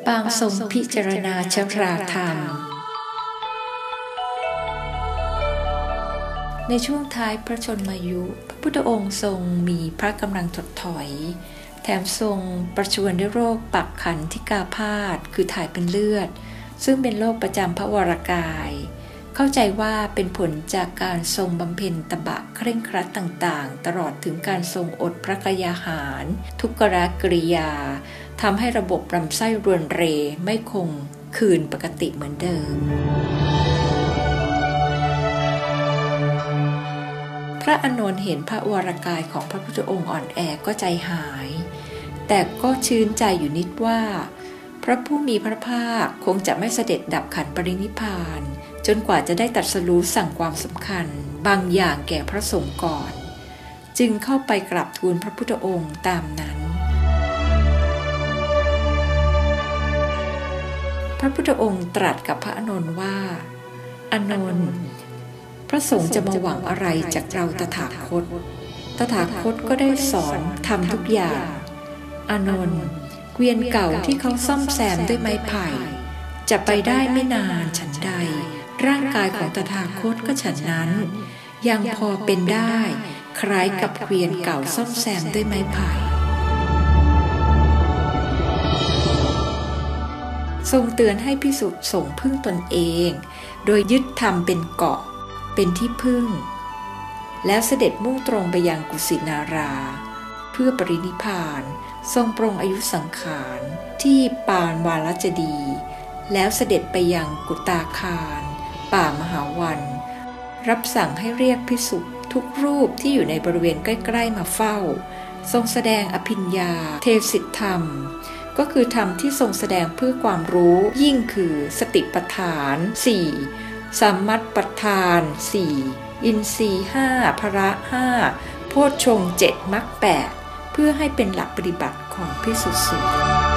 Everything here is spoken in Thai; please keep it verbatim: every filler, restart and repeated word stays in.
ปางทรงพิจารณาชราธรรมในช่วงท้ายพระชนมายุพระพุทธองค์ทรงมีพระกำลังถดถอยแถมทรงประชวรด้วยโรคปักขันธิกาพาธคือถ่ายเป็นเลือดซึ่งเป็นโรคประจำพระวรกายเข้าใจว่าเป็นผลจากการทรงบำเพ็ญตบะเคร่งครัดต่างๆตลอดถึงการทรงอดพระกยาหารทุกขกริยาทำให้ระบบลำไส้รวนเรไม่คงคืนปกติเหมือนเดิมพระอานนท์เห็นพระวรกายของพระพุทธองค์อ่อนแอก็ใจหายแต่ก็ชื่นใจอยู่นิดว่าพระผู้มีพระภาคคงจะไม่เสด็จดับขันปรินิพพานจนกว่าจะได้ตรัสรู้สั่งความสำคัญบางอย่างแก่พระสงฆ์ก่อนจึงเข้าไปกราบทูลพระพุทธองค์ตามนั้นพระพุทธองค์ตรัสกับพระอานนท์ว่าอานนท์พระสงฆ์จะมาหวังอะไรจากเราตถาคตตถาคตก็ได้สอนทำทุกอย่างอานนท์เกวียนเก่าที่เขาซ่อมแซมด้วยไม้ไผ่จะไปได้ไม่นานฉันใดร่างกายของตถาคตก็ฉันนั้นยังพอเป็นได้คล้ายกับเกวียนเก่าซ่อมแซมด้วยไม้ไผ่ทรงเตือนให้ภิกษุสงฆ์พึ่งตนเองโดยยึดธรรมเป็นเกาะเป็นที่พึ่งแล้วเสด็จมุ่งตรงไปยังกุสินาราเพื่อปรินิพพานทรงปรงอายุสังขารที่ปานวาลจดีแล้วเสด็จไปยังกุตาคารป่ามหาวันรับสั่งให้เรียกภิกษุทุกรูปที่อยู่ในบริเวณใกล้ๆมาเฝ้าทรงแสดงอภิญญาเทศิธรรมก็คือธรรมที่ทรงแสดงเพื่อความรู้ยิ่งคือสติปัฏฐานสี่สัมมัตปัฏฐานสี่อินทรีย์ห้าพละห้าโพชฌงค์เจ็ดมรรคแปดเพื่อให้เป็นหลักปฏิบัติของภิกษุสงฆ์